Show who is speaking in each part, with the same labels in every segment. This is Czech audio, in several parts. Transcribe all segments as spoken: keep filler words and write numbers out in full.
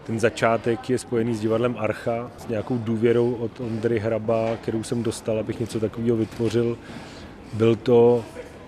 Speaker 1: Ten začátek je spojený s divadlem Archa, s nějakou důvěrou od Ondry Hraba, kterou jsem dostal, abych něco takového vytvořil. Byl to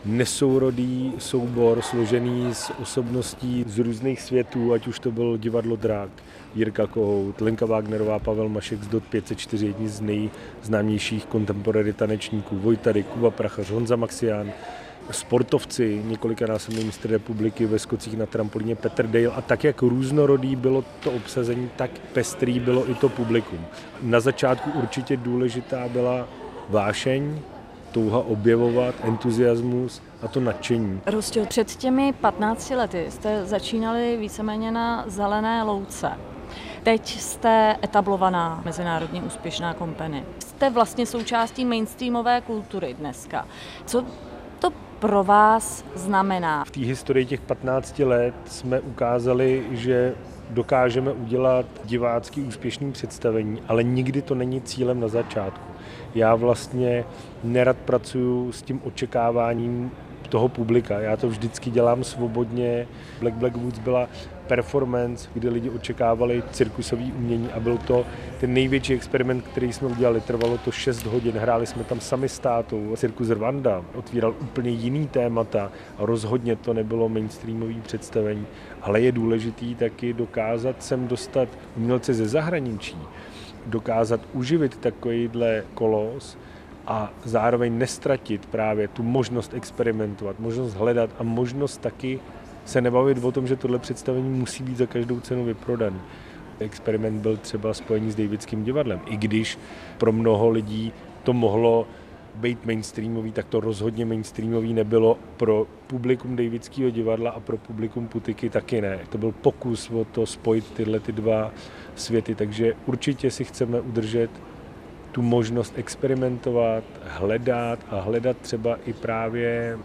Speaker 1: nesourodý soubor složený z osobností z různých světů, ať už to bylo divadlo Drak, Jirka Kohout, Lenka Wagnerová, Pavel Mašek z D O T pět set čtyři, jedni z nejznámějších contemporary tanečníků, Vojta Dyk, Kuba Prachař, Honza Maxián, sportovci, několikanásobný mistr republiky ve skocích na trampolíně Petr Dale, a tak, jak různorodý bylo to obsazení, tak pestrý bylo i to publikum. Na začátku určitě důležitá byla vášeň, touha objevovat, entuziasmus a to nadšení.
Speaker 2: Rostě, před těmi patnácti lety jste začínali víceméně na zelené louce. Teď jste etablovaná mezinárodně úspěšná company. Jste vlastně součástí mainstreamové kultury dneska. Co to pro vás znamená?
Speaker 1: V té historii těch patnácti let jsme ukázali, že dokážeme udělat divácky úspěšný představení, ale nikdy to není cílem na začátku. Já vlastně nerad pracuju s tím očekáváním toho publika. Já to vždycky dělám svobodně. Black Black Woods byla performance, kde lidi očekávali cirkusový umění a byl to ten největší experiment, který jsme udělali. Trvalo to šest hodin, hráli jsme tam sami s tátou. Cirkus Rwanda otvíral úplně jiný témata a rozhodně to nebylo mainstreamový představení, ale je důležitý taky dokázat sem dostat umělce ze zahraničí, dokázat uživit takovýhle kolos a zároveň nestratit právě tu možnost experimentovat, možnost hledat a možnost taky se nebavit o tom, že tohle představení musí být za každou cenu vyprodaný. Experiment byl třeba spojený s Davidským divadlem. I když pro mnoho lidí to mohlo být mainstreamový, tak to rozhodně mainstreamový nebylo. Pro publikum Davidského divadla a pro publikum Putiky taky ne. To byl pokus o to spojit tyhle ty dva světy, takže určitě si chceme udržet tu možnost experimentovat, hledat a hledat třeba i právě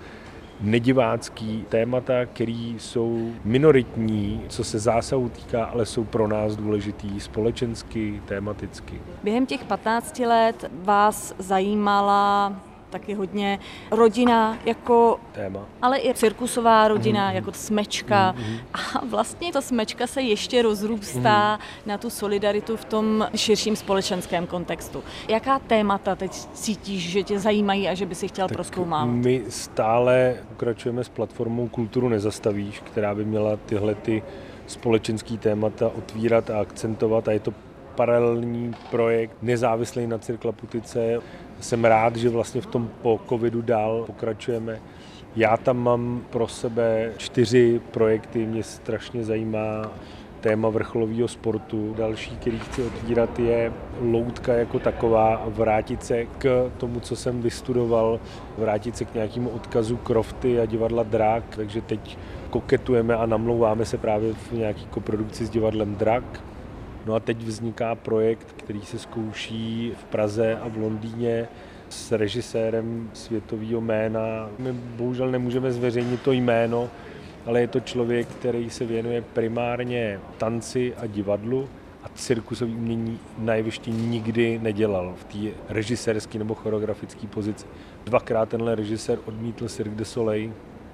Speaker 1: nedivácký témata, který jsou minoritní, co se zásahu týká, ale jsou pro nás důležitý společensky, tematicky.
Speaker 2: Během těch patnácti let vás zajímala taky hodně rodina jako
Speaker 1: téma,
Speaker 2: ale i cirkusová rodina mm. jako smečka.
Speaker 1: Mm.
Speaker 2: A vlastně ta smečka se ještě rozrůstá mm. na tu solidaritu v tom širším společenském kontextu. Jaká témata teď cítíš, že tě zajímají a že by si chtěl
Speaker 1: tak
Speaker 2: prozkoumávat?
Speaker 1: My stále pokračujeme s platformou Kulturu nezastavíš, která by měla tyhle ty společenský témata otvírat a akcentovat, a je to paralelní projekt nezávislý na Cirkla Putice. Jsem rád, že vlastně v tom po covidu dál pokračujeme. Já tam mám pro sebe čtyři projekty, mě strašně zajímá téma vrcholového sportu. Další, který chci otvírat, je loutka jako taková, vrátit se k tomu, co jsem vystudoval, vrátit se k nějakému odkazu Crofty a divadla Drak, takže teď koketujeme a namlouváme se právě v nějaké koprodukci s divadlem Drak. No a teď vzniká projekt, který se zkouší v Praze a v Londýně s režisérem světového jména. My bohužel nemůžeme zveřejnit to jméno, ale je to člověk, který se věnuje primárně tanci a divadlu a cirkusový umění na jevišti nikdy nedělal v té režisérské nebo choreografické pozici. Dvakrát tenhle režisér odmítl Cirque du Soleil,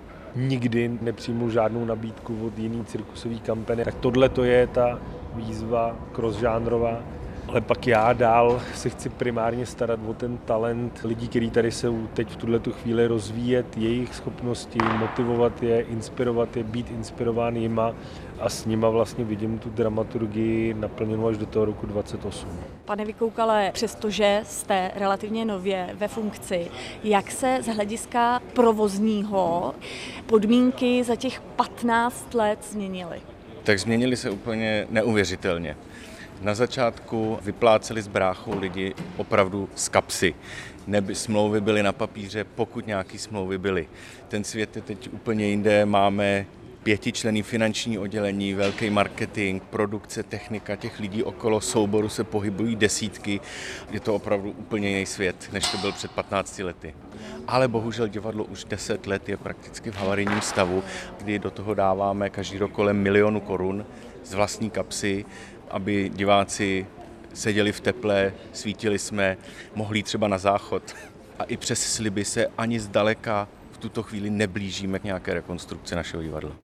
Speaker 1: nikdy nepřijmul žádnou nabídku od jiný cirkusový kampany. Tak tohle to je ta výzva crossžánrová. Ale pak já dál se chci primárně starat o ten talent lidí, kteří tady jsou teď v tuhletu chvíli, rozvíjet jejich schopnosti, motivovat je, inspirovat je, být inspirován jima a s nima vlastně vidím tu dramaturgii naplněnou až do toho roku dvacet osm.
Speaker 2: Pane Vykoukale, přestože jste relativně nově ve funkci, jak se z hlediska provozního podmínky za těch patnáct let změnily?
Speaker 3: Tak změnily se úplně neuvěřitelně. Na začátku vypláceli s bráchou lidi opravdu z kapsy. Neby smlouvy byly na papíře, pokud nějaké smlouvy byly. Ten svět je teď úplně jinde, máme pětičlenný finanční oddělení, velký marketing, produkce, technika, těch lidí okolo souboru se pohybují desítky. Je to opravdu úplně jiný svět, než to byl před patnácti lety. Ale bohužel divadlo už deset let je prakticky v havarijním stavu, kdy do toho dáváme každý rok kolem milionu korun z vlastní kapsy, aby diváci seděli v teple, svítili jsme, mohli třeba na záchod. A i přes sliby se ani zdaleka v tuto chvíli neblížíme k nějaké rekonstrukci našeho divadla.